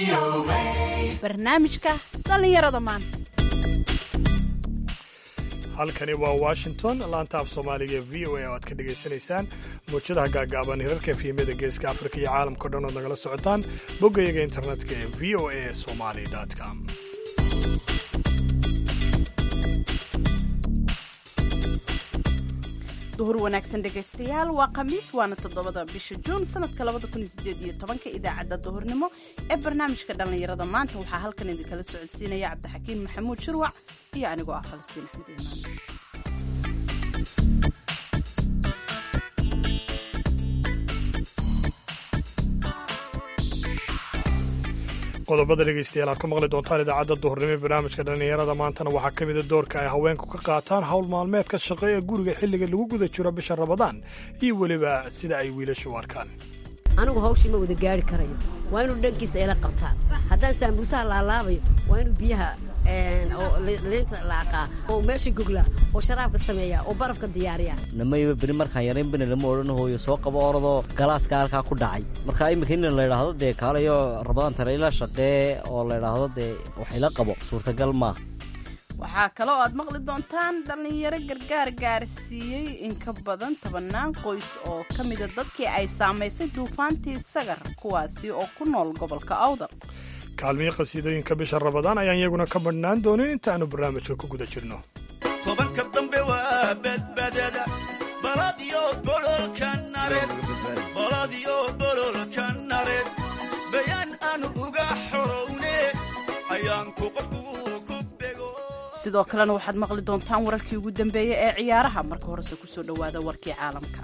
barnaamijka dhalinyarada maanta. halkani waa Washington, laanta af Soomaaliga ee VOA oo aad ka dhageysanaysaan muujadaha gaagaaban hirarka fiimada geeska Afrika iyo caalamka dhan oo nagala socotaan boggayaga internetka ee voasomali.com. duhur wanaagsan dhegaystayaal, waa khamiis waana 7 bisha Juun sanadka 2018 idaacadda duhurnimo ee barnaamijka dhalinyarada maanta waxaa halkan idinkala socodsiinaya Cabdixakiin Maxamuud Shirwac iyo anigoo ah Falastiin Axmed Iimaan. qodobada dhegaystayaal aad ku maqli doontaan idaacadda duhurnimo ee barnaamijka dhalinyarada maantana waxaa ka mida doorka ay haweenku ka qaataan hawl maalmeedka shaqo ee guriga xilliga lagu guda jiro bisha Ramadaan iyo weliba sida ay wiilashu u arkaan. anigu hawshii ma wada gaari karayo, waa inuu dhankiisa ila qabtaa. haddaan saambuusaha laalaabayo waa inuu biyaha oo leenta laaqaa oo meesha gogla oo sharaabka sameeya oo barafka diyaariya. namayba beri markaan yarayn bina lama odhan hooyo soo qabo orodoo galaaska halkaa ku dhacay. marka imika in la yidhaahdo dee kaalayo Ramadaan tare ila shaqee oo la yidhaahdo dee wax ila qabo suurtagal maaha. waxaa kaloo aad maqli doontaan dhalinyaro gargaar gaarsiiyey in ka badan 10 qoys oo ka mida dadkii ay saamaysay duufaantii Sagar, kuwaasi oo ku nool gobolka Awdal. kaalmihii qasiidooyinka bisha Ramadaan ayaan iyaguna ka badhnaan doonin intaanu barnaamijka ku guda jirno. tobanka dambe waa badbaadada baladiyo bololka nareed bayaan aanu uga xorowne ayaanku qofku sidoo kalena waxaad maqli doontaan wararkii ugu dambeeyey ee ciyaaraha. marka horese ku soo dhowaada warkii caalamka.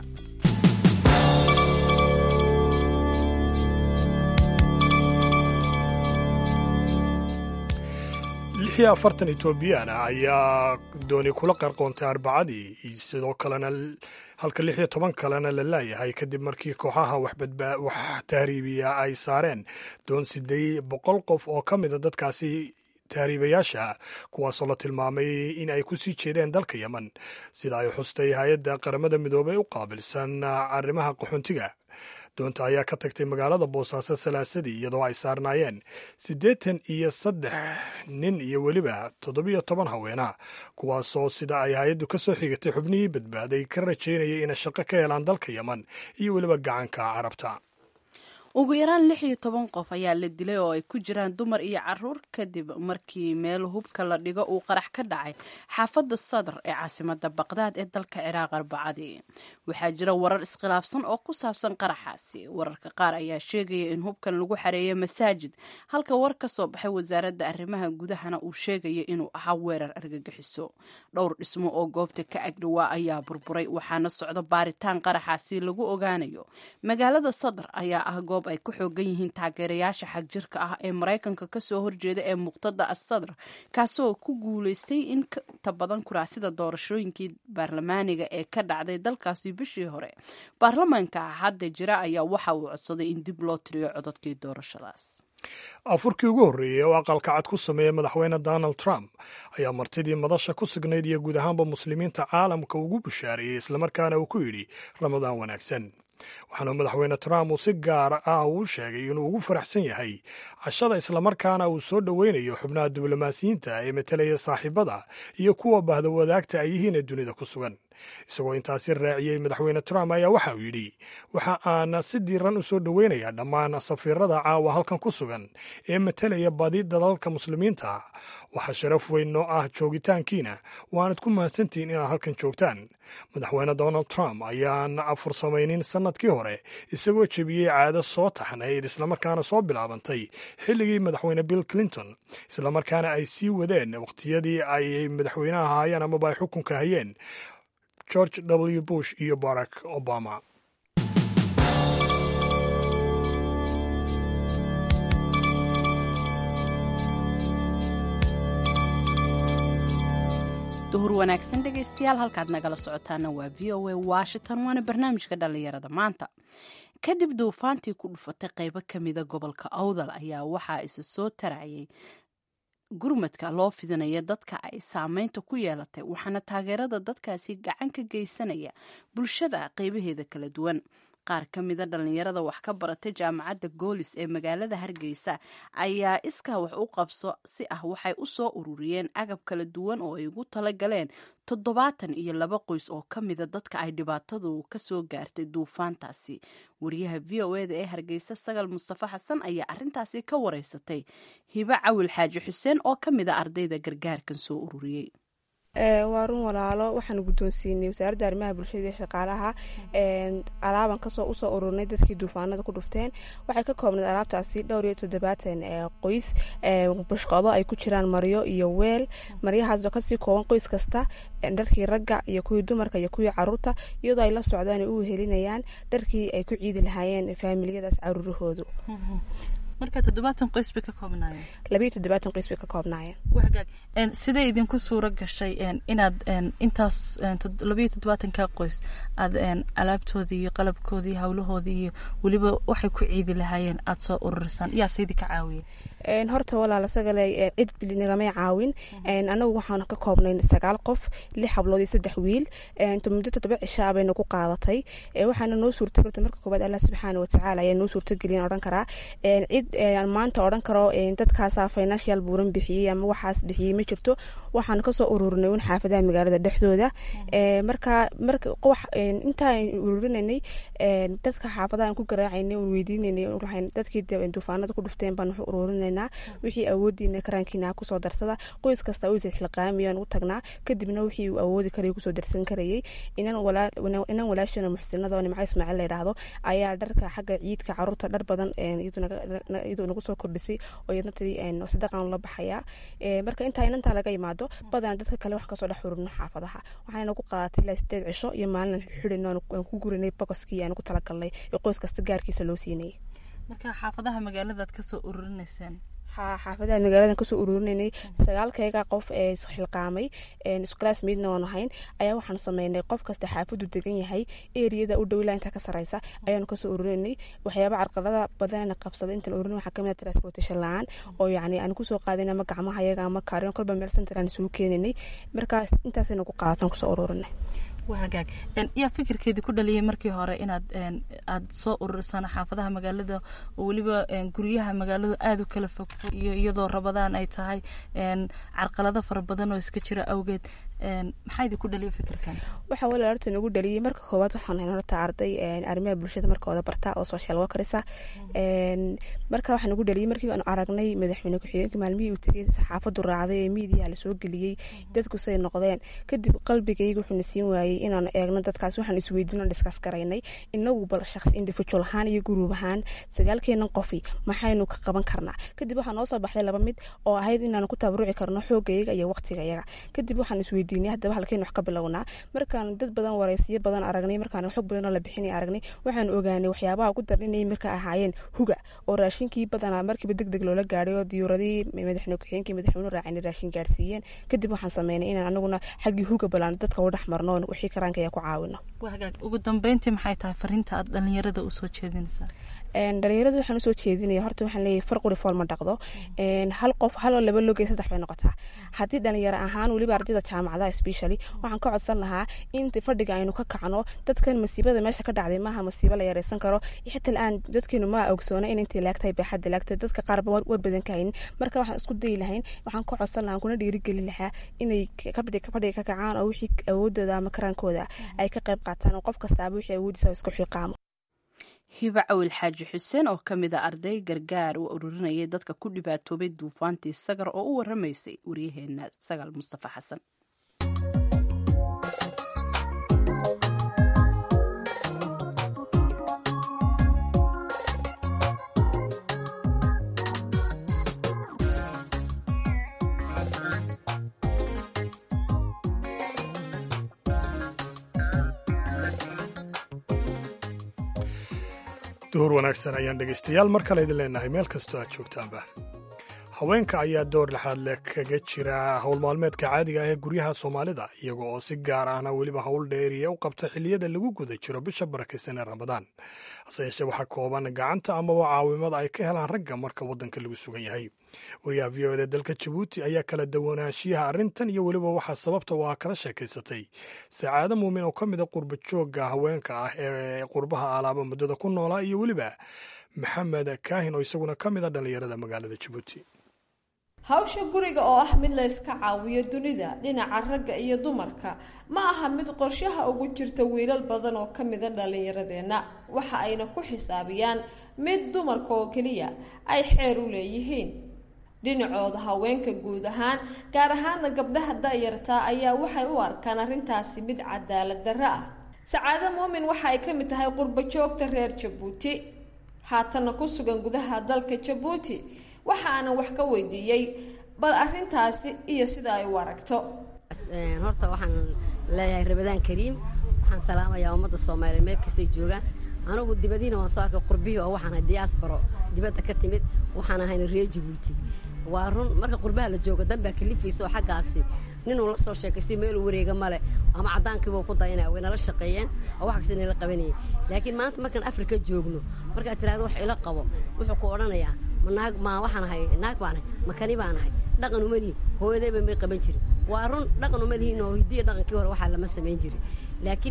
46 Itoobiyaan ayaa dooni kula qarqoontay Arbacadii, sidoo kalena halka 16 kalena la laayahay kadib markii kooxaha wax tahriibiya ay saareen doon 800 qof oo ka mida dadkaasi tahriibayaasha, kuwaasoo la tilmaamay in ay ku sii jeedeen dalka Yemen, sida ay xustay hay-adda qaramada midoobay u qaabilsan arrimaha qaxoontiga. doonta ayaa ka tagtay magaalada Boosaaso Salaasadii iyadoo ay saarnaayeen 83 nin iyo weliba 17 haweena, kuwaasoo sida ay hay-addu ka soo xigatay xubnihii badbaaday ka rajaynayay inay shaqo ka helaan dalka Yemen iyo weliba gacanka Carabta. ugu yaraan 16 qof ayaa la dilay oo ay ku jiraan dumar iyo caruur kadib markii meel hubka la dhigo uu qarax ka dhacay xaafadda Sadr ee caasimadda Baqdaad ee dalka Ciraaq Arbacadii. waxaa jira warar iskhilaafsan oo ku saabsan qaraxaasi. wararka qaar ayaa sheegaya in hubkan lagu xareeyay masaajid, halka war ka soo baxay wasaaradda arrimaha gudahana uu sheegaya inuu ahaa weerar argagixiso. dhowr dhismo oo goobta ka agdhawaa ayaa burburay, waxaana socda baaritaan qaraxaasi lagu ogaanayo. magaalada Sadr ayaa ah goob ay ku xoogan yihiin taageerayaasha xagjirka ah ee Mareykanka ka soo horjeeda ee Muqtada as-Sadr, kaasoo ku guuleystay in ka badan kuraasida doorashooyinkii baarlamaaniga ee ka dhacday dalkaasi bishii hore. baarlamaanka hadda jira ayaa waxa uu codsaday in dib loo tiriyo codadkii doorashadaas. afurkii ugu horreeyey oo aqalka cad ku sameeyey madaxweyne Donald Trump ayaa martidii madasha ku sugnayd iyo guud ahaanba muslimiinta caalamka ugu bushaareeyey, islamarkaana uu ku yidhi Ramadaan wanaagsan. waxaana madaxweyne Trump uu si gaar ah u sheegay inuu ugu faraxsan yahay cashada, islamarkaana uu soo dhoweynayo xubnaha diblomaasiyiinta ee metelaya saaxiibada iyo kuwa bahda wadaagta ay yihiin ee dunida ku sugan. isagoo intaasi raaciyey, madaxweyne Trump ayaa waxa uu yidhi, waxa aan si diiran u soo dhoweynayaa dhammaan safiirada caawa halkan ku sugan ee metelaya badi dalalka muslimiinta. waxaa sharaf weyn noo ah joogitaankiina, waanad ku mahadsantihiin inaad halkan joogtaan. madaxweyne Donald Trump ayaan afur samaynin sanadkii hore, isagoo jebiyey caado soo taxnayd islamarkaana soo bilaabantay xilligii madaxweyne Bill Clinton, islamarkaana ay sii wadeen waqtiyadii ay madaxweynaha ahaayeen amaba ay xukunka hayeen George W. Bush iyo Barack Obama. duhur wanaagsan dhegaystayaal, halkaad nagala socotaana waa VOA Washington, waana barnaamijka dhalinyarada maanta. kadib duufaantii ku dhufatay qaybo ka mida gobolka Awdal ayaa waxaa isa soo tarayay gurmadka loo fidinaya dadka ay saameynta ku yeelatay, waxaana taageerada dadkaasi gacan ka geysanaya bulshada qaybaheeda kala duwan. qaar ka mida dhallinyarada wax ka baratay jaamacadda goolis ee magaalada hargeysa ayaa iskaa wax u qabso si ah waxay u soo ururiyeen agab kala duwan oo ay ugu talagaleen 72 qoys oo ka mida dadka ay dhibaatadu ka soo gaartay duufaantaasi. wariyaha v o eda ee hargeysa sagal mustafa xasan ayaa arintaasi ka wareysatay hibo cawil xaaji xuseen oo ka mida ardayda gargaarkan soo ururiyey. waa run walaalo waxaan guddoonsiinay wasaaradda arrimaha bulshada iyo shaqaalaha alaaban usoo ururnay dadkii duufaanada ku dhufteen. waxay ka koobnayd alaabtaasi 72 qoys, bushqado ay ku jiraan maryo iyo weel. maryahaasoo kasii kooban qoys kasta dharkii ragga iyo kuwii dumarka iyo kuwii caruurta, iyadoo ay la socdaan ay u helinayaan dharkii ay ku ciidi lahaayeen faamiliyadaas caruurahoodu. marka 70 qoys bay ka koobnaayeen 72 qoys bay ka koobnaayeen. wahagaag sidee idinku suura gashay inaad intaas 72 qoys aad alaabtoodii iyo qalabkoodii hawlahoodii iyo waliba waxay ku ciidi lahaayeen aad soo ururisaan yaa sidii ka caawiyay? horta walaal sagale cid bilinagamay caawin. anagu waxaan ka koobnay 9 qof, 6 hablood iyo 3 wiil. muddo 7 cisho bayna ku qaadatay. waxaana noo suurtageltay marka koobaad Allah subxaanahu wa ta'ala ayaa noo suurtagelin oran karaa cid maanta oran karo dadkaas financial buuran bixiyay ama waxaas bixiyay ma jirto. waxaan ka soo ururinay un xaafadaha magaalada dhexdooda. marka wax inta ururinay dadka xaafadaha ku garaacaynay oo weydiinay waxaan dadkii duufaanada ku dhufteen baan wax ururinay wixii awoodiina karaankiina ku soo darsada. qoys kasta uu xilqaamiyaan u tagnaa, kadibna wixii uu awoodi karay ku soo darsan karayay. inaan walaashana muxsinada oo Nimco Ismaaciil la yiraahdo ayaa dharka xagga ciidka caruurta dhar badan iyadoo nagu soo kordhisay oo iyadna tii sadaqan la baxaya. marka inta laga yimaado badan dadka kale wax ka soo dhex ururno xaafadaha. waxaana ku qaadatay ilaa 8 cisho iyo maalin xidhino aan ku gurinay bokoskii aan ku talagalnay ee qoys kasta gaarkiisa loo siinay. marka xaafadaha magaaladaad ka soo ururinaysaan? xaafadaha magaalada ka soo ururinay 9 qof ee xilqaamay isklaas midna oo ahayn ayaa waxaan sameynay qof kasta xaafadu degan yahay eriyada u dhow ilaa inta ka sareysa ayaan ka soo ururinay. waxyaabo carqalada badan qabsada inta ururin waxa kamid ah transportation laan oo yacni aan ku soo qaadina ma gacmaha ayaga ama kaariyo kolba meel center aan soo keeninay. markaas intaasina ku qaatan ku soo ururinay. wahagaag yaa fikirkeedii ku dhaliyay markii hore inaad aad soo ururisaan xaafadaha magaalada oo waliba guryaha magaalada aad u kala fog iyo iyadoo rabadaan ay tahay carqalado fara badan oo iska jira awgeed maxay idin ku dhaliyay fikirkan? waxa walaal horta nagu dhaliyay marka koowaad waxaan haynaa horta arday arrimaha bulshada markooda barta oo social workerisa. marka waxaan nagu dhaliyay markii aan aragnay madaxweyne ku-xigeenka maalmihii uu tagay saxaafadu raacday ee media la soo geliyay dadku say noqdeen. kadib qalbigayga wuxuu nasiin waayay inaan eegno dadkaas. waxaan isweydiino discuss garaynay inagu bal shakhs individual ahaan iyo group ahaan 9 qofi maxaynu ka qaban karnaa. kadib waxaan noo soo baxday 2 mid oo ahayd inaan ku tabaruci karno xoogayga iyo waqtigayaga. kadib waxaan isweydiinay hadaba halkeen wax ka bilownaa. markaan dad badan wareysiyo badan aragnay, markaan xog badan la bixinay aragnay, waxaan ogaanay waxyaabaha ugu darinay marka ahaayeen huga oo raashinkii badanaa markiiba degdeg loola gaaray oo diyuuradii madaxweyne ku-xigeenka madaxweynuhu raacay raashin gaarsiiyeen. kadib waxaan sameynay inaan anaguna xaggii huga balaan dadka u dhex marno wixii karaanka ku caawino. wahagaag ugu dambeyntii maxay tahay fariinta aad dhalinyarada u soo jeedinaysaa? dhalinyarada waxaan u soo jeedinaya horta waxaan leeyahay farquri fool ma dhaqdo. hal qof hal oo laba loo geey 3 bay noqotaa. haddii dhalinyaro ahaan waliba ardayda jaamacadaha especially waxaan ka codsan lahaa inta fadhiga aynu ka kacno. dadkan masiibada meesha ka dhacday maaha masiibo la yareysan karo. xitaa aan dadkeenu ma ogsoona in intii laagtay baaxad laagtay dadka qaar war badan ka hayn. marka waxaan isku day lahayn waxaan ka codsan lahaa kuna dhiirigelin lahaa inay fadhiga ka kacaan oo wixii awoodooda ama karaankooda ay ka qayb qaataan oo qof kasta wixii awoodiisa isku xilqaamo. hibo cawil xaaji xuseen oo ka mid ah arday gargaar u ururinayay dadka ku dhibaatoobay duufaantii sagar oo u waramaysay waryaheena sagal mustafa xasan. duhur wanaagsan ayaan dhegaystayaal mar kale idin leenahay meel kastoo aad joogtaanba. haweenka ayaa door lexaad leh kaga jira howl maalmeedka caadiga ah ee guryaha Soomaalida, iyaga oo si gaar ahna weliba howl dheeriya u qabta xilliyada lagu guda jiro bisha barakeysan ee Ramadaan. hase yeeshee waxaa kooban gacanta amaba caawimada ay ka helaan ragga marka waddanka lagu sugan yahay. wariyaha v o eda dalka jabuuti ayaa kala duwanaanshiyaha arrintan iyo weliba waxaa sababta oo kala sheekaysatay sacaado muumin oo ka mid a qurba joogga haweenka ah ee qurbaha alaaba muddada ku noolaa iyo weliba maxamed kaahin oo isaguna ka mid a dhallinyarada magaalada jabuuti. hawsha guriga oo ah mid la iska caawiyo dunida dhinaca ragga iyo dumarka ma aha mid qorshaha ugu jirta wiilal badan oo ka mida dhallinyaradeenna waxa ayna ku xisaabiyaan mid dumarka oo keliya ay xeer u leeyihiin. dhinacooda haweenka guud ahaan gaar ahaana gabdhaha da'yartaa ayaa waxay u arkaan arrintaasi mid cadaalad darro ah. sacaado muumin waxa ay ka mid tahay qurba joogta reer jabuuti haatana ku sugan gudaha dalka jabuuti waxa aanan wax ka weydiiyey bal arrintaasi iyo sida ay u aragto. horta waxaan leeyahay rabadaan kariim, waxaan salaamayaa ummadda soomaaliyeed meel kastay joogaan. anigu dibadiina waan soo arkay qurbihii oo waxaan ahay diaspora dibadda ka timid, waxaan ahayna reer jabuuti. waa run marka qurbaha la joogo danbaa kalifaysa oo xaggaasi ninuu la soo sheekaystay meeluu wareega male ama caddaankiibuu ku dayanaya way nala shaqeeyeen oo wax kasta nala qabanayeen. laakiin maanta markaan afrika joogno markaad tiraahdo wax ila qabo wuxuu ku odhanayaa ma waxaan ahay naag baan ahay makani baan ahay dhaqan uma lihin hooyadayba may qaban jirin. waa run dhaqan uma lihin oo hidiya dhaqankii hore waxaa lama samayn jirin. laakiin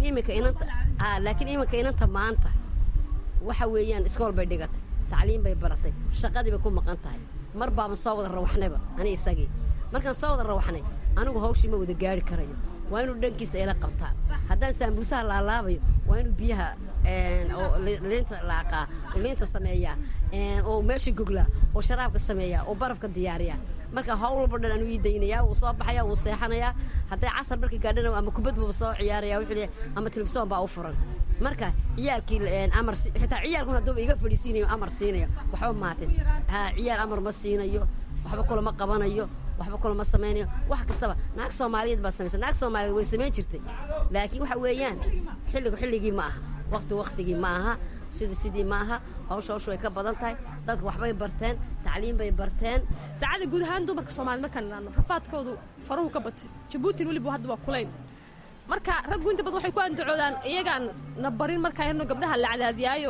iminka inanta maanta waxa weeyaan iskool bay dhigatay, tacliim bay baratay, shaqadii bay ku maqan tahay. mar baaban soo wada rawaxnayba ani isagii markaan soo wada rawaxnay anigu hawshii ma wada gaari karayo, waa inuu dhankiisa ila qabtaan. haddaan saambuusaha laalaabayo waa inuu biyaha oo liinta laaqaa oo liinta sameeyaa oo meesha goglaa oo sharaabka sameeyaa oo barafka diyaariyaa. marka hawl walba dhan anuu ii daynayaa, wuu soo baxayaa, wuu seexanayaa. hadday casar markii gaadhana ama kubad buuba soo ciyaaraya wuxuu leeyahay ama telefishoon baa u furan. marka ciyaalkii amar xitaa ciyaalkuna hadduu iga fadhiisiinayo amar siinayo waxba maatin. ciyaal amar ma siinayo, waxba kula ma qabanayo, waxba kula ma samaynayo. wax kastaba naag Soomaaliyeed baa samaysa. naag Soomaaliyeed way samayn jirtay, laakiin waxa weeyaan xilligii ma aha, waqtigii ma aha, sidii ma aha. hawsha way ka badan tahay. dadku waxbay barteen, tacliim bay barteen. saacada guud ahaan dumarka Soomaaliyeed markaan nidhaahno rafaadkoodu faruhu ka batay. Jabuuti weliba hadda waa kulayl. marka raggu inta badan waxay ku andacoodaan iyagaan na barin markaa inuu gabdhaha la cadaadiyaayo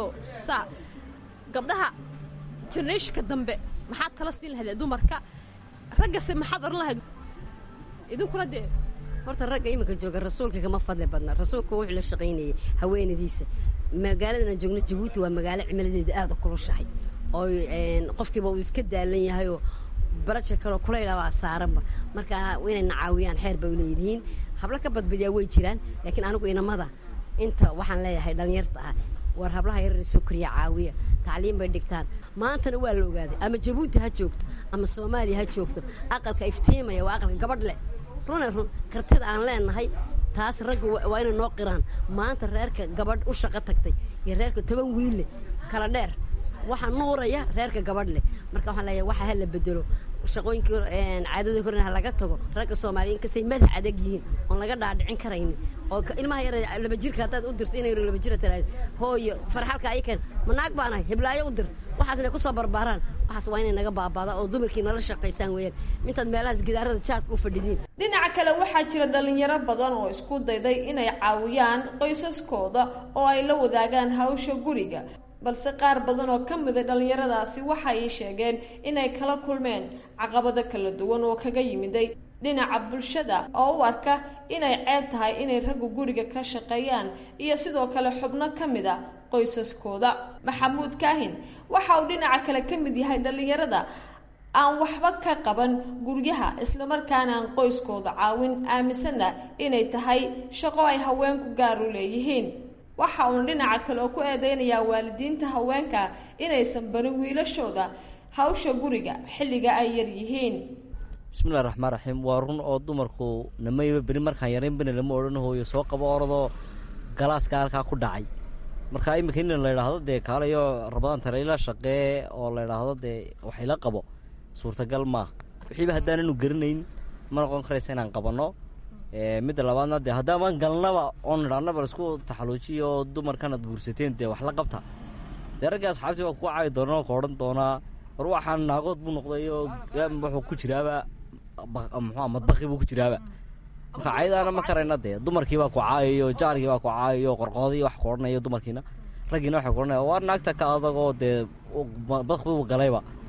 gabdhaha generationka dambe maxaad tala siin lahayd dumarka, raggase maxaad oran lahayd idinkuna dee. horta ragga iminka jooga rasuulka kama fadli badna. rasuulku wuxuu la shaqaynayay haweenadiisa. magaaladan aan joogno Jabuuti waa magaalo cimiladeeda aad u kulushahay oo qofkiiba uu iska daalan yahayoo barasha kale kulaylabaa saaranba. marka inay nacaawiyaan xeer bay u leeyihiin. habla ka badbadiyaa way jiraan, laakiin anigu inamada inta waxaan leeyahay dhallinyarta ah war hablaha yarar soo koriya caawiya, tacliim bay dhigtaan. maantana waa la ogaaday ama Jabuuti ha joogto ama Soomaaliya ha joogto aqalka iftiimaya waa aqalka gabadh leh. run kartida aan leenahay taas ragga waa inay noo qiraan. maanta reerka gabadh u shaqo tagtay iyo reerka 10 wiil leh kala dheer waxaa nuuraya reerka gabadh leh. marka waxaan leeyahay waxa la bedelo shaqooyinkii caadada korna laga tago. ragga Soomaaliyeed kastay madax adag yihiin oo laga dhaadhicin karaynin oo ilmaha yar laba jirka hadaad u dirto inay laba jir tiraad hooyo farxalka ay keen manaag baanahay hiblaayo u dir waxaasna ku soo barbaaraan. waxaas waa inay naga baabada oo dumarkii nala shaqaysaan weeyaan intaad meelahaas gidaarada jaadka u fadhidiin. dhinaca kale waxaa jira dhalinyaro badan oo isku dayday inay caawiyaan qoysaskooda oo ay la wadaagaan hawsha guriga, balse qaar badan oo ka mid a dhallinyaradaasi waxa ay sheegeen inay kala kulmeen caqabado kala duwan oo kaga yimiday dhinaca bulshada oo u arka inay ceeb tahay inay raggu guriga ka shaqeeyaan iyo sidoo kale xubno ka mid a qoysaskooda. maxamuud kaahin waxa uu dhinaca kale ka mid yahay dhallinyarada aan waxba ka qaban guryaha islamarkaana aan qoyskooda caawin, aaminsanna inay tahay shaqo ay haweenku gaar u leeyihiin. waxa uuna dhinaca kale oo ku eedeynayaa waalidiinta haweenka inaysan barin wiilashooda hawsha guriga xilliga ay yar yihiin. bismillahi raxmaan raxiim. waa run oo dumarku namayba beri markaan yarayn bana lama odhan hooyo soo qabo orodoo galaaska halkaa ku dhacay. marka iminka in la yidhaahdo dee kaalayo rabadaan tareila shaqee oo la yidhaahdo dee wax ila qabo suurtagal maaha. wixiiba haddaananu garanayn ma noqon karaysa inaan qabanno. midda labaadna dee haddaamaan galnaba oon nidhahnaba isku taxaluujiyo dumarkanaad guursateen dee wax la qabta dee ragga asxaabtii baa ku caayi doonaa ka odhan doonaa war waxaan naagood buu noqdayo wuxuu ku jiraaba muxua madbaqii buu ku jiraaba. marka caydaana ma karayna dee dumarkii baa ku caayayo jaarkii baa ku caayayo qorqoodii wax ku odhanayo dumarkiina raggiina waxay ku odhanaya waa naagta ka adagoo dee badqibu galayba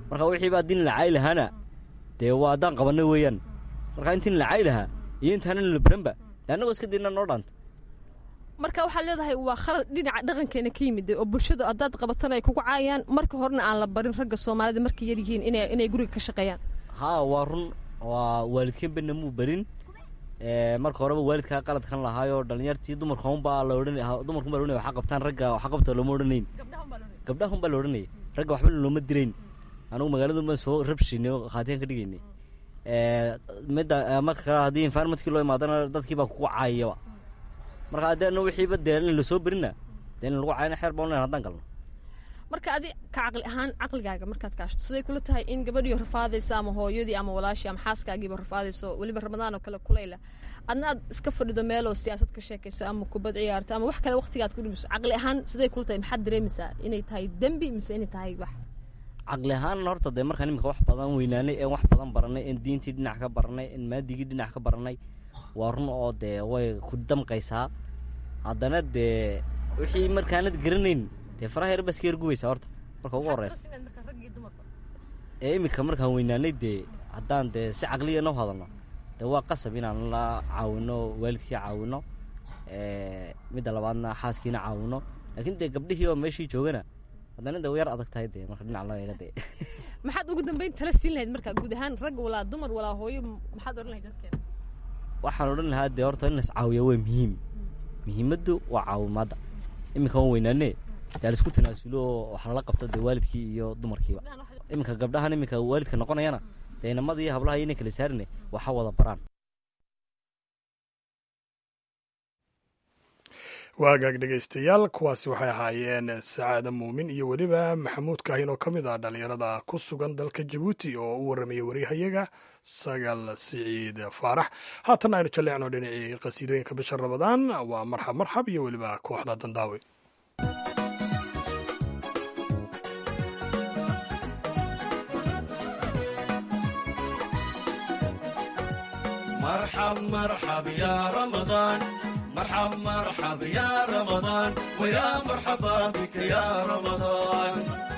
marka wixii baa din la caylahaana dee waa haddaan qabanay weeyaan marka intiin la caylahaa iyo intaanan la baranba dee annagoo iska dayna noo dhaanta marka waxaad leedahay waa khalad dhinaca dhaqankeena ka yimid oo bulshadu haddaad qabatana ay kugu caayaan marka horena aan la barin ragga soomaalida markay yar yihiin inay guriga ka shaqeeyaan haa waa run waa waalidkeenbana muu barin marka horeba waalidkaa qaladkan lahaayoo dhalinyartii dumarkunbaa la odhanay waxaa qabtaan ragga waxa qabta looma odhanayn gabdhahunbaa la odhanayay ragga waxba looma dirayn anugu magaaladun baan soo rabshinay oo khaatiyan ka dhigaynay midda marka kale haddii environmentkii loo imaadana dadkii baa kugu caayaba marka haddeena wixiiba dee in lasoo berina dee in lagu caayana xeer baan leyn haddaan galno marka adi ka caqli ahaan caqligaaga markaad kaashto siday kula tahay in gabadhiyo rafaadaysa ama hooyadii ama walaashii ama xaaskaagiiba rafaadayso weliba ramadaan oo kale kulayla adna aad iska fadhido meeloo siyaasad ka sheekaysa ama kubad ciyaarta ama wax kale waqtigaad ku dhimiso caqli ahaan siday kula tahay maxaad dareemaysaa inay tahay dembi mise inay tahay wax caqli ahaan horta dee markaan iminka wax badan weynaanay een wax badan baranay een diintii dhinac ka baranay een maadigii dhinac ka baranay waa run oo dee way ku damqaysaa haddana dee wixii markaanad garanayn dee faraha yar baska yar gubaysaa horta marka ugu horeysa iminka markaan weynaanay dee haddaan dee si caqliya noo hadalno dee waa qasab inaan la caawino waalidkii caawino midda labaadna xaaskiina caawino laakiin dee gabdhihii oo meeshii joogana haddana dee yar adag tahay dee marka dhinac loo eega dee maxaad ugu dambeyn tala siin lahayd marka guud ahaan rag walaa dumar walaa hooyo maxaad odhan lahayd dadkeena waxaan odhan lahaa dee horta in las caawiya waa muhiimaddu waa caawimaadda iminka waan weynaane dee laisku tanaasulo oo wax lala qabto dee waalidkii iyo dumarkiiba iminka gabdhahan iminka waalidka noqonayana dee inamada iyo hablaha iyo inay kala saarine waxa wada baraan waagaag dhegaystayaal kuwaasi waxay ahaayeen sacaada muumin iyo weliba maxamuud kaahin oo ka mid ah dhallinyarada ku sugan dalka jabuuti oo u warramaya waryahayaga sagal siciid faarax haatan aynu jalleecno dhinacii qasiidooyinka bisha ramadaan waa marxab marxab iyo weliba kooxda dandaawe مرحب مرحب يا رمضان مرحب مرحب يا رمضان ويا مرحبا بك يا رمضان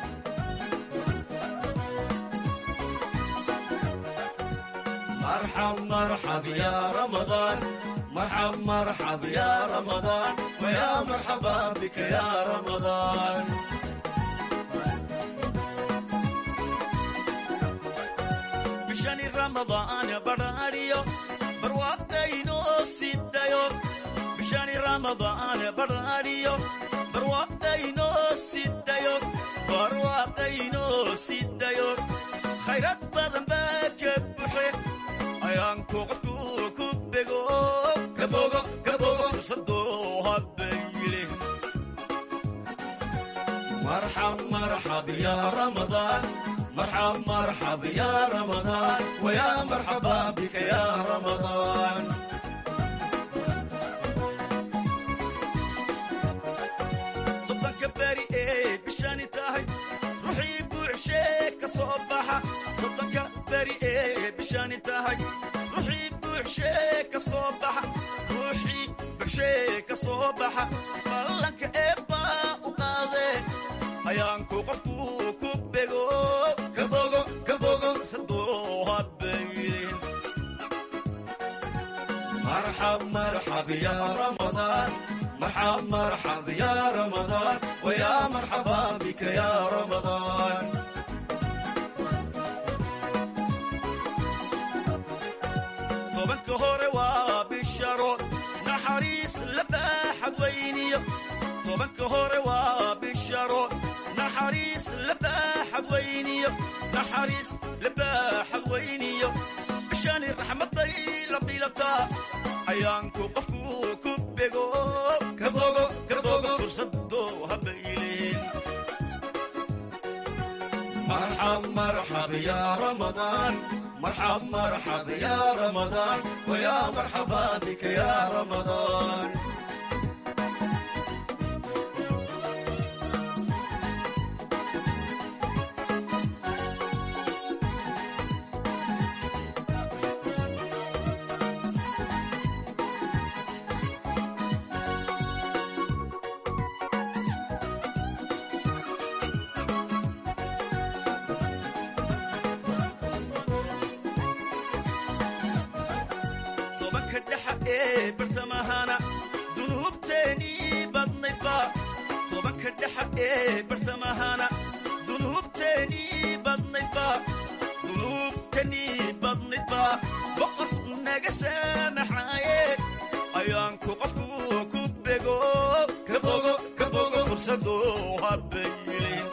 مرحب مرحب يا رمضان مرحب مرحب يا رمضان ويا مرحبا بك يا رمضان بشان رمضان براريو برواقتينو سيدايو بشان رمضان براريو برواقتينو سيدايو برواقتينو سيدايو خيرات بدن باكبحي ايانكو قفكو كبغو كبوغو كبوغو صدو هبيلي مرحب مرحب يا رمضان مرحب مرحب يا رمضان ويا مرحبا بك يا رمضان صدق بري ايه بشاني تاهي روحي بوعشيك صباحة صدق بري ايه بشاني تاهي روحي بوعشيك صباحة روحي بوعشيك صباحة فلك ايبا وقاضي ايانكو قفكو كبغو كبوغو كبوغو صدوها بيلين مرحب مرحب يا رمضان مرحب مرحب يا رمضان ويا مرحبا بك يا رمضان طبنك هوري وبالشرو نحريس لباح وينيو طبنك هوري وبالشرو نحريس لباح وينيو نحريس لباح وينيو بشان الرحمة طيلة بيلتا عيانكو قفكو كبغو كبوغو كبوغو فرصدو هبيلين مرحب مرحب يا رمضان مرحب مرحب يا رمضان ويا مرحبا بك يا رمضان ee bartamahana dunuubteenii badnaydba tobanka dhexa ee bartamahana dunuubteenii badnaydba boqor naga saamaxaaye ayaanku qofku ku bego ka bogo fursado habaylin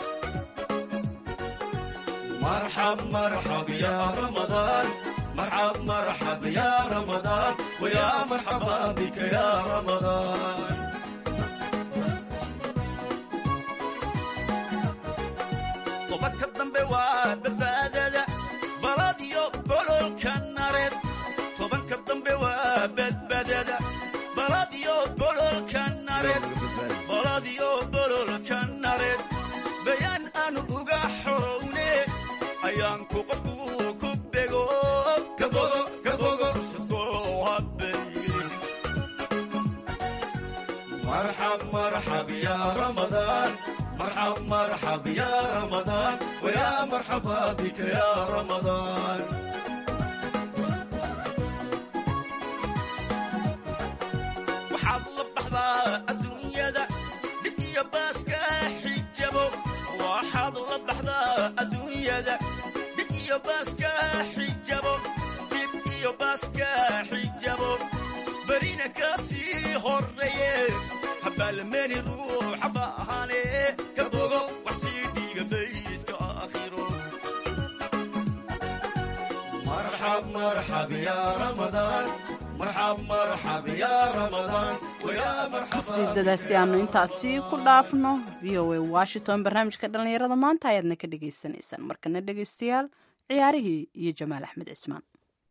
marxab marxab ya ramadaan marxab marxab ya ramadaan waya marxaba bika ya ramadaan tobanka dambe waa badbaadada baladiyo bololka nareed tobanka dambe waa badbaadada baladiyo bololka nareed bayaan aan uga xorowne ayaanku qofku ku bego ka bogo sadoo habaylin marxab marxab ya ramadaan مرحب مرحب يا رمضان ويا مرحبا بك يا رمضان وحاض لبحضا الدنيا دا دقي باسكا حجبو وحاض لبحضا الدنيا دا دقي باسكا حجبو برينا كاسي هوريه حبالماني روح حباهاني كبوغو وحسيدي قبيت كآخرو مرحب مرحب يا رمضان مرحب مرحب يا رمضان ويا مرحبا qasiidadaasi aanu intaasi ku dhaafno VOA Washington barnaamijka dhalinyarada maanta ayaadna ka dhagaysanaysaan markana dhagaystayaal ciyaarihii iyo Jamaal Axmed Cismaan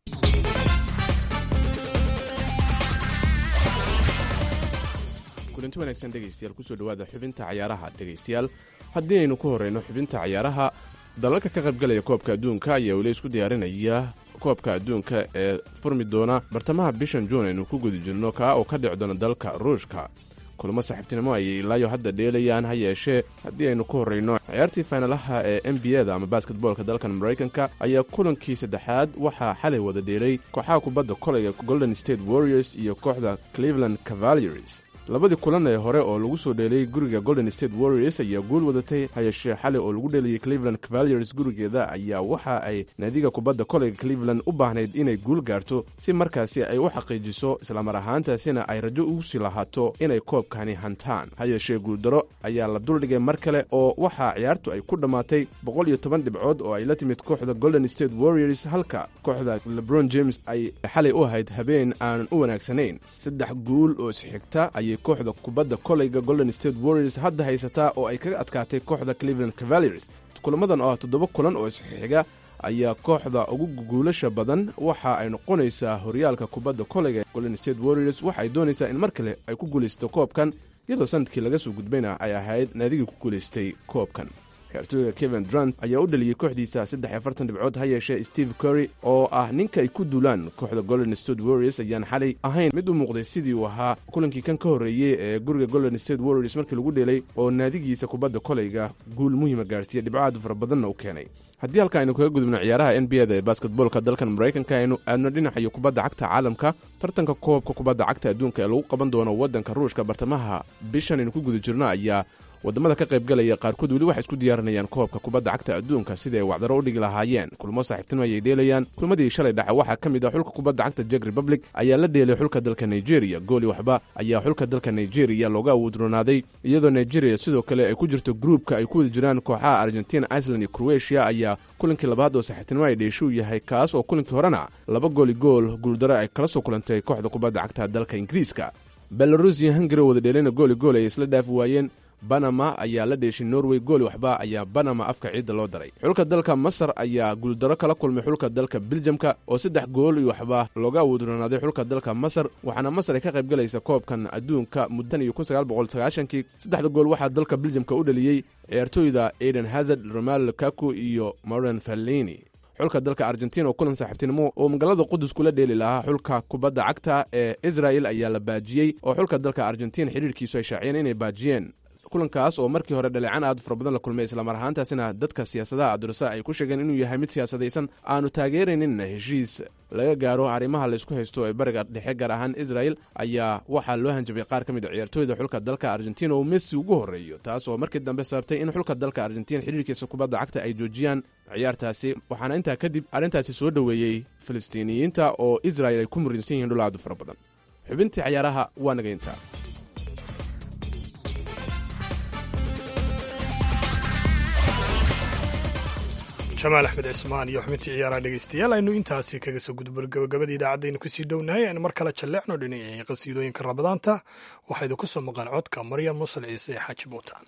kulanti wanaagsan dhegaystayaal kusoo dhawaada xubinta cayaaraha dhegaystayaal haddii aynu ku horreyno xubinta cayaaraha dalalka ka qaybgalaya koobka adduunka ayaa weli isku diyaarinaya koobka adduunka ee furmi doona bartamaha bishan juun aynu ku guda jirno kaa oo ka dhici doona dalka ruushka kulamo saaxiibtinimo ayay ilaayo hadda dheelayaan ha yeeshee haddii aynu ku horreyno ciyaartii faynalaha ee n b a-da ama basketboolka dalkan maraykanka ayaa kulankii saddexaad waxaa xalay wada dheelay kooxaha kubadda kolayga golden state warriors iyo kooxda cleveland cavaliers labadii kulan ee hore oo lagu soo dheelay guriga golden state warriors ayaa guul wadatay hayeshee xalay oo lagu dheelayay cleveland cavaliers gurigeeda ayaa waxa ay naadiga kubadda kolayga cleveland u baahnayd inay guul gaarto si markaasi ay u xaqiijiso islamar ahaantaasina ay rajo ugu sii lahaato inay koobkani hantaan hayeshee guuldaro ayaa la duldhigay mar kale oo waxaa ciyaartu ay ku dhammaatay 110 dhibcood oo ay la timid kooxda golden state warriors halka kooxda lebron james ay xalay u ahayd habeen aanan u wanaagsanayn 3 guul oo isxigta ayay kooxda kubadda kolayga golden state warriors hadda haysataa oo ay kaga adkaatay kooxda cleveland cavaliers kulamadan oo ah 7 kulan oo isxiga ayaa kooxda ugu guulasha badan waxa ay noqonaysaa horyaalka kubadda kolayga golden state warriors waxay doonaysaa in mar kale ay ku guulaysato koobkan iyadoo sanadkii laga soo gudbayna ay ahayd naadigii ku guulaystay koobkan ciyaartooyga kevin durant ayaa u dhaliyey kooxdiisa 43 dhibcood ha yeeshee steve curry oo ah ninka ay ku duulaan kooxda golden state warriors ayaan xalay ahayn mid u muuqday sidii uu ahaa kulankii kan ka horreeyey ee guriga golden state warriors markii lagu dheelay oo naadigiisa kubadda kolayga guul muhiima gaarsiiya dhibcaad fara badanna u keenay haddii halka aynu kaga gudubno ciyaaraha n b a da ee basketboolka dalkan maraykanka aynu aadno dhinacayo kubadda cagta caalamka tartanka koobka kubadda cagta adduunka ee lagu qaban doono waddanka ruushka bartamaha bishan aynu ku guda jirno ayaa waddamada ka qaybgalaya qaarkood weli waxay isku diyaarinayaan koobka kubadda cagta adduunka sida ay wacdaro u dhigi lahaayeen kulmo saaxiibtinimo ayay dheelayaan kulmadii shalay dhaca waxaa ka mid ah xulka kubadda cagta Czech Republic ayaa la dheelay xulka dalka Nigeria gooli waxba ayaa xulka dalka Nigeria looga awoodronaaday iyadoo Nigeria sidoo kale ay ku jirto groupka ay ku wada jiraan kooxaha Argentina, Iceland iyo Croatia ayaa kulankii labaad oo saaxiibtinimo ay dheeshu yahay kaas oo kulankii horena 2 gool guuldaro ay kala soo kulantay kooxda kubadda cagta dalka Ingiriiska. Belarus iyo Hungary wada dheelayna gool ay isla dhaaf waayeen. Panama ayaa la dheeshay Norway gooli waxba ayaa Panama afka ciidda loo daray xulka dalka Masar ayaa guuldaro kala kulmay xulka dalka Belgiumka oo 3 gool iyo waxba looga awoodronaaday xulka dalka Masar waxaana Masar ay ka qayb galaysa koobkan adduunka muddan iyo 1990kii 3 gool waxaa dalka Belgiumka u dhaliyay ciyaartooyda Eden Hazard, Romelu Lukaku iyo Marouane Fellaini. xulka dalka Argentina oo kulan saaxiibtinimo oo magaalada Qudus kula dheeli lahaa xulka kubadda cagta ee Israel ayaa la baajiyay oo xulka dalka Argentina xiriirkiisu ay shaaciyeen inay baajiyeen kulankaas oo markii hore dhaleecan aad fara badan la kulmay islamar ahaantaasina dadka siyaasadaha adursa ay ku sheegeen inuu yahay mid siyaasadaysan aanu taageeraynin heshiis laga gaaro arrimaha laysku haysto ee bariga dhexe gaar ahaan israel ayaa waxaa loo hanjabay qaar ka mid a ciyaartooyda xulka dalka argentina oo messi ugu horreeyo taas oo markii dambe sababtay in xulka dalka argentina xidhiirkiisa kubadda cagta ay joojiyaan ciyaartaasi waxaana intaa kadib arrintaasi soo dhoweeyey filistiiniyiinta oo israel ay ku murinsan yihiin dhul aad u fara badan xubintii ciyaaraha waa naga intaa jamaal axmed cismaan iyo xubintii ciyaaraha dhegeystayaal aynu intaasi kaga soo gudbo gabagabada idaacadaynu kusii dhownahay aynu mar kale jalleecno dhinacii qasiidooyinka rabadaanta waxaa idinku soo maqan codka maryam musal ciise ee xaaji buutaan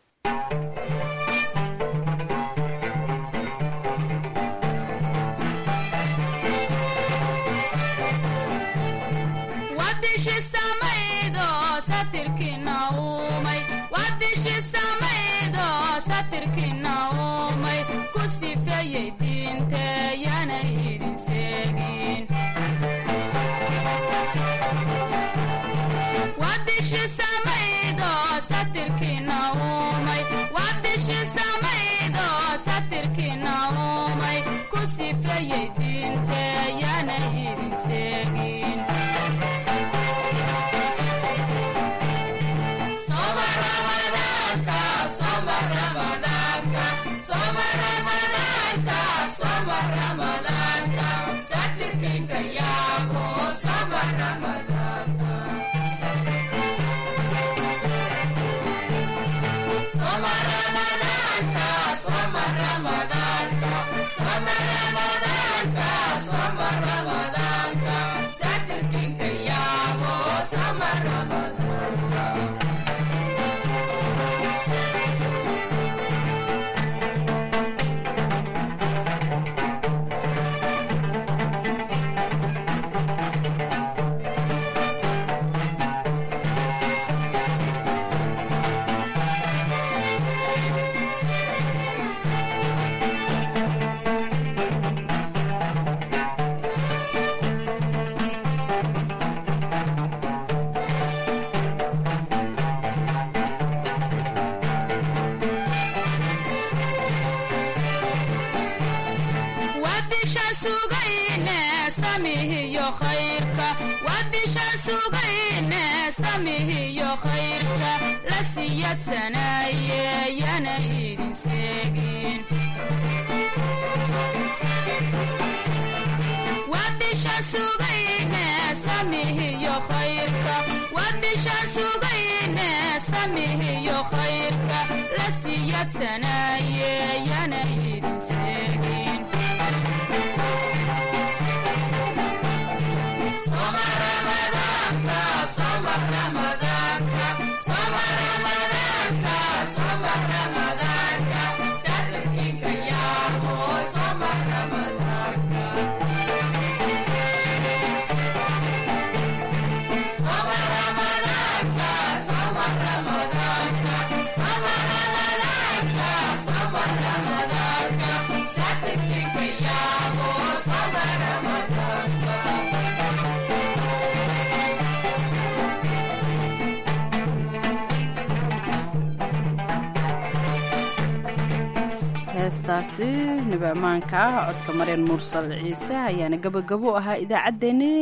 heestaasi nibamaanka codka maryan mursal ciise ayaana gabagabo ahaa idaacaddeenii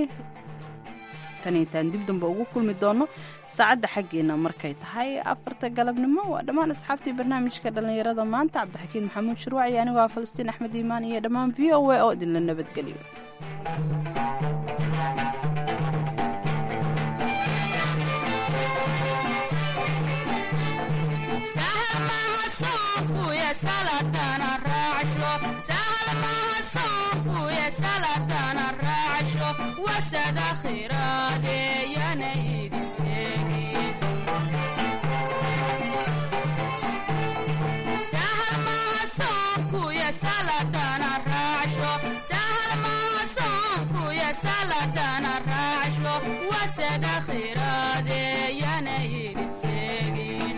tan intaan dib damba ugu kulmi doono saacadda xaggeena markay tahay 4 galabnimo waa dhammaan asxaabtii barnaamijka dhallinyarada maanta cabdixakiin maxamuud shirwac iyo anigu waa falastiin axmed iimaan iyo dhammaan v o a oo idinla nabadgeliyo wasada khiraade yana idin seegin sahal maha soonku ya saladana raasho sahal maha soonku ya saladana raasho wasada khiraade yana idin seegin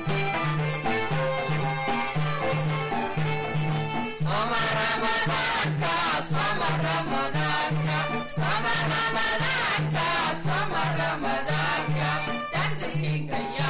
soma ramadaanka soma ramadaanka soma ramadaanka soma ramadaanka saddex